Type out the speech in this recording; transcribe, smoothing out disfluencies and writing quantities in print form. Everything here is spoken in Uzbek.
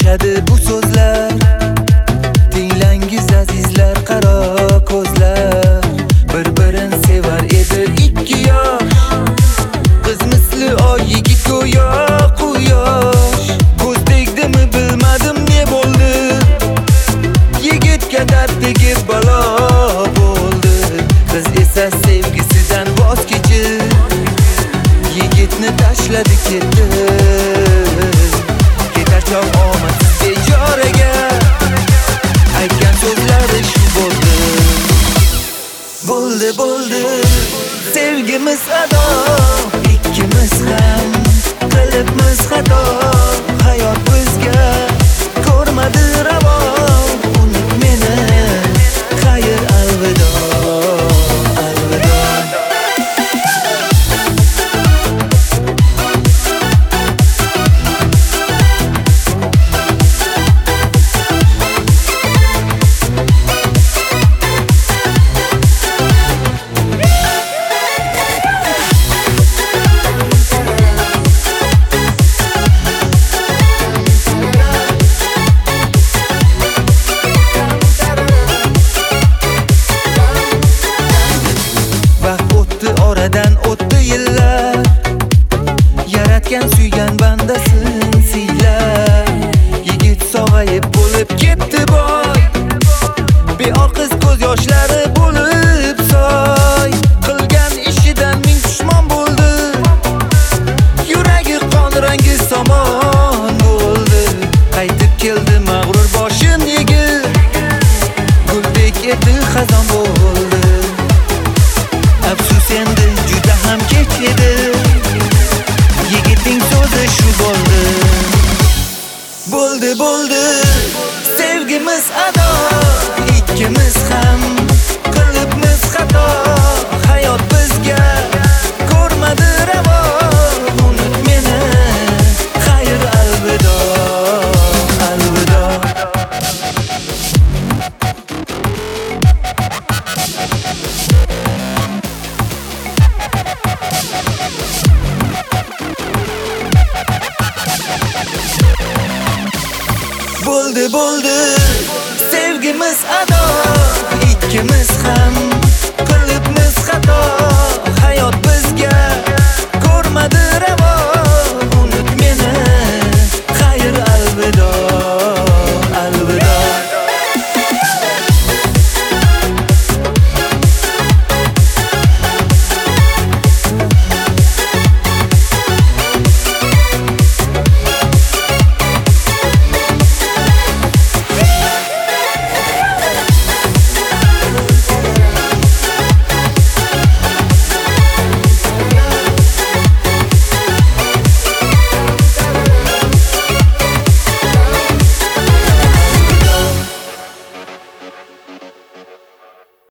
aytadi bu so'zlar. Tinglangiz azizlar, qaro ko'zlar. Bir-birin sevar edi ikki yosh. Qiz misli oy, yigit go'yo quyosh. Ko'z tegdimi bilmadim ne bo'ldi. Yigitga dard tegib balo bo'ldi. Qiz esa sevgisidan voz kechib yigitni tashladi ketdi. Ketar chog' omadsiz bechoraga aytgan so'zlari shu bo'ldi. Bo'ldi sevgimiz ado, ikkimiz ham qilibmiz xato. Hayot bizga ko'rmadi ravo, unut meni, xayr alvido, alvido. Oradan o'tdi yillar, yaratgan suygan bandasin siylar. Yigit sog'ayib bo'lib ketdi boy, beor qiz ko'z yoshlari bo'lib soy. Qilgan ishidan ming pushmon bo'ldi, yuragi qon rangi somon bo'ldi. Qaytib keldi mag'rur boshin yigit, guldek edi xazon bo'ldi. Afsus endi juda ham kech edi, yigitning so'zi shu bo'ldi. Bo'ldi sevgimiz ado, ikkimiz ham qilibmiz xato. Hayot bizga ko'rmadi ravo, unut meni, xayr alvido, alvido. Bo'ldi sevgimiz ado, ikkimiz ham qilibmiz xato. Hayot bizga